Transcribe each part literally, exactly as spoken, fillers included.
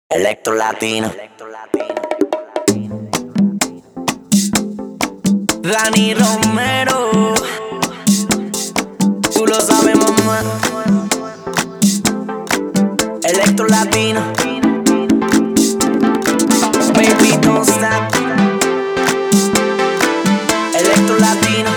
Electro Latino. Dani Romero, tú lo sabes, mamá. Electro Latino. Baby, don't stop. Electro Latino.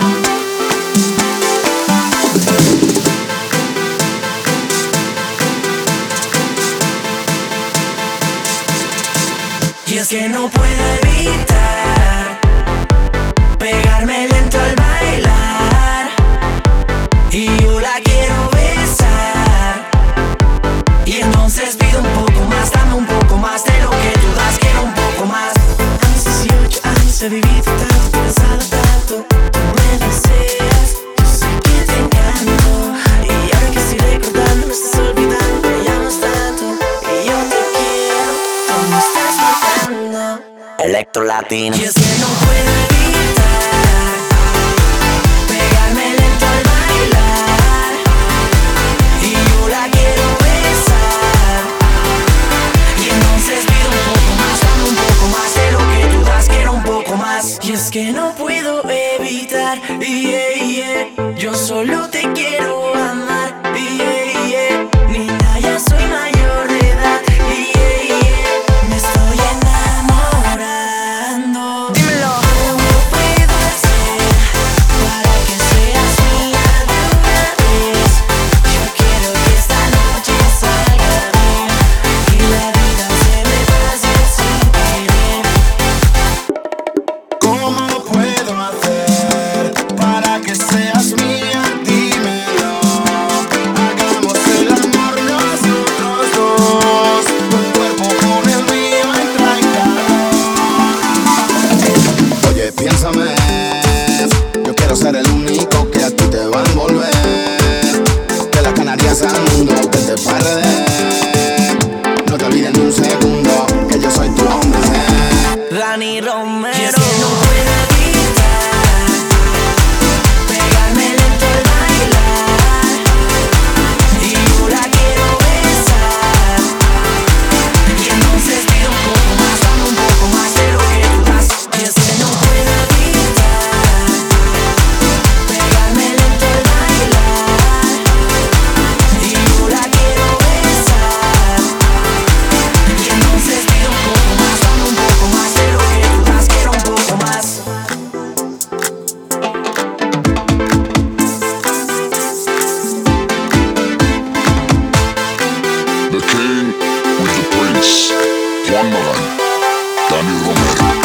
Y es que no puedo evitar pegarme lento al bailar, y yo la quiero besar. Y entonces pido un poco más, dame un poco más de lo que tú das, quiero un poco más. A mis dieciocho años he vivido tanto, pensado tanto, tú me deseas, yo sé que te encanto. Y ahora que estoy recordando, me estás olvidando, me llamas tanto, y yo te quiero, tú me estás matando. Electro Latino. Y es que no puedo evitar pegarme lento al bailar, y yo la quiero besar. Y entonces pido un poco más, dame un poco más de lo que tú das, quiero un poco más. Y es que no puedo evitar, yeah, yeah, yo solo te quiero amar, yeah, yeah. Niña, ya soy mayor de edad, yeah, yeah. Me estoy enamorando. Dímelo. ¿Cómo puedo hacer para que seas mía de una vez? Yo quiero que esta noche salga bien y la vida se me pase sin querer. ¿Cómo puedo hacer para que seas mía? Dímelo. Hagamos el amor nosotros dos. Tu cuerpo con el mío entra en calor. Oye, piénsame, yo quiero ser el único que a ti te va a envolver. De las Canarias al mundo, que te va a perder. No te olvides ni un segundo que yo soy tu hombre. Dani Romero. Y es que no puedo evitar pegarme lento al bailar, y yo la quiero besar. Y entonces pido un poco más, dame un poco más de lo que tú das. Y es que no puedo evitar pegarme lento al bailar, y yo la quiero besar. Y entonces pido un poco más, dame un poco más de lo que tú das, quiero un poco más. The King with the Prince, Juan Magán, Dani Romero.